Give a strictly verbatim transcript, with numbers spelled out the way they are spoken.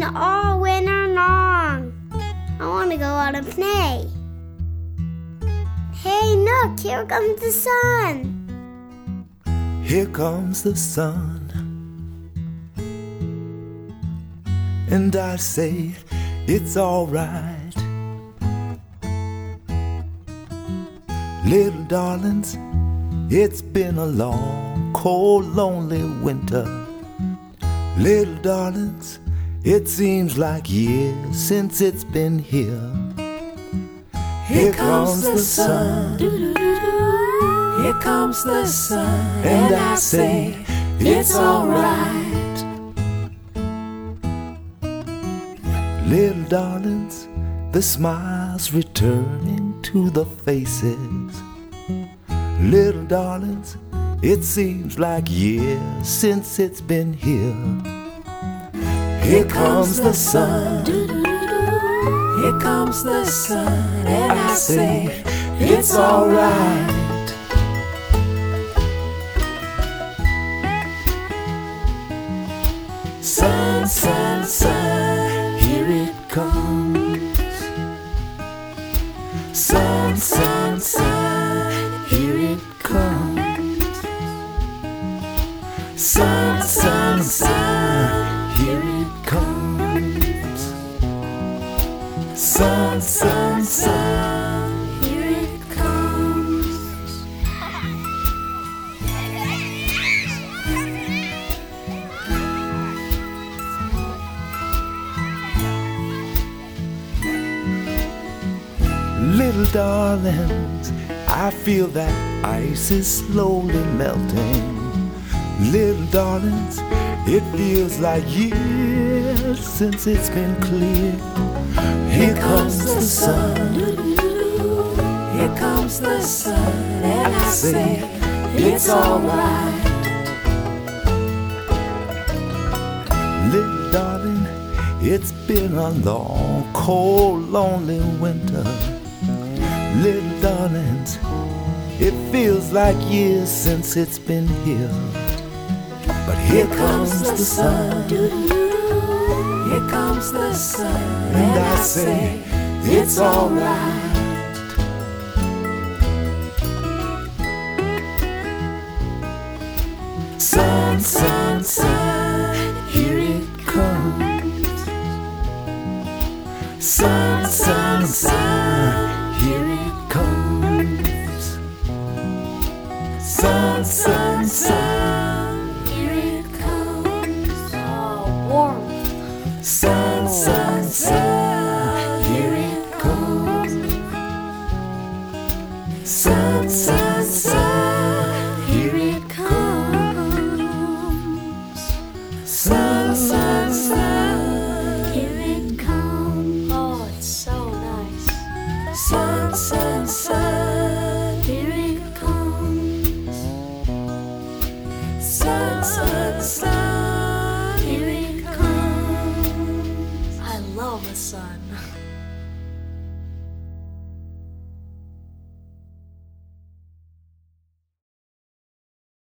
all winter long. I want to go out and play. Hey, look, here comes the sun. Here comes the sun, and I say it's all right. Little darlings, it's been a long, cold, lonely winter. Little darlings, it seems like years since it's been here. Here comes the sun, here comes the sun, and I say it's all right. Little darlings, the smiles returning to the faces. Little darlings, it seems like years since it's been here. Here comes the sun, here comes the sun, and I say it's all right. Sun, sun, sun, here it comes. Sun, sun, sun, here it comes. Sun, sun, sun, here it comes. Sun, sun, sun, here it comes. Little darlings, I feel that ice is slowly melting. Little darlings, it feels like years since it's been clear. Here comes the sun, here comes the sun, and I say it's all right. Little darling, it's been a long, cold, lonely winter. Little darlings, it feels like years since it's been here. But here comes the sun, here comes the sun, and I say it's all right. Sun, sun, sun, here it comes. Sun, sun, sun, here it comes. Sun, sun, sun, here it comes. Oh, warm. Sun, sun, sun, here it comes. Sun, sun, sun, here it comes. Sun, sun, sun, Here it comes. Oh, it's so nice. sun, sun, sun.